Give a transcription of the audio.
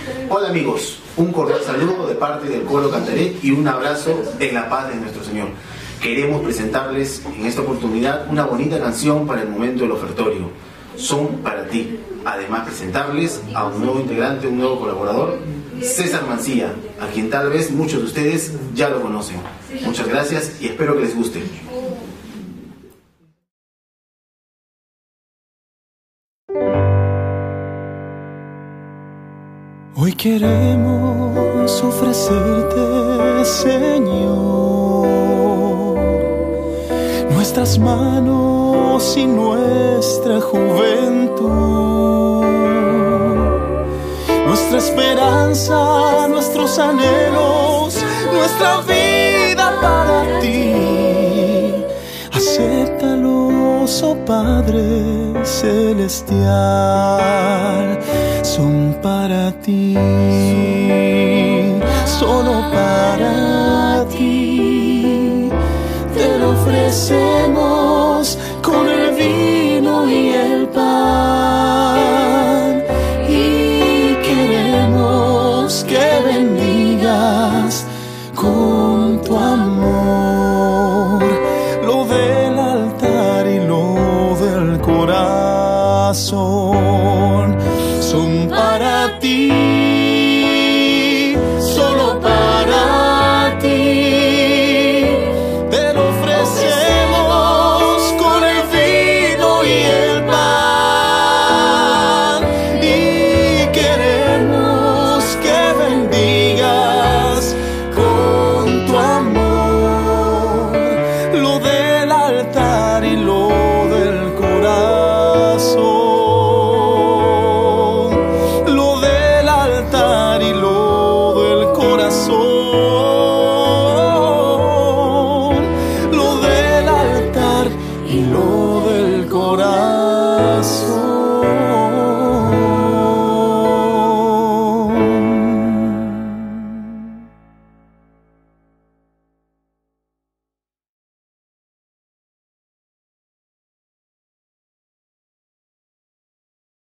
Hola amigos, un cordial saludo de parte del coro Cantaré y un abrazo en la paz de nuestro Señor. Queremos presentarles en esta oportunidad una bonita canción para el momento del ofertorio. Son para ti. Además presentarles a un nuevo integrante, un nuevo colaborador, César Mancilla, a quien tal vez muchos de ustedes ya lo conocen. Muchas gracias y espero que les guste. Hoy queremos ofrecerte, Señor, nuestras manos y nuestra juventud, nuestra esperanza, nuestros anhelos, nuestra vida para ti. Acéptalos, oh Padre Celestial, son para ti, solo para ti. Te lo ofrecemos con el vino y el pan, y queremos que bendigas con tu amor lo del altar y lo del corazón. Son para ti, solo para ti. Te lo ofrecemos con el vino y el pan, y queremos que bendigas con tu amor lo del altar y lo del corazón. Lo del altar y lo del corazón.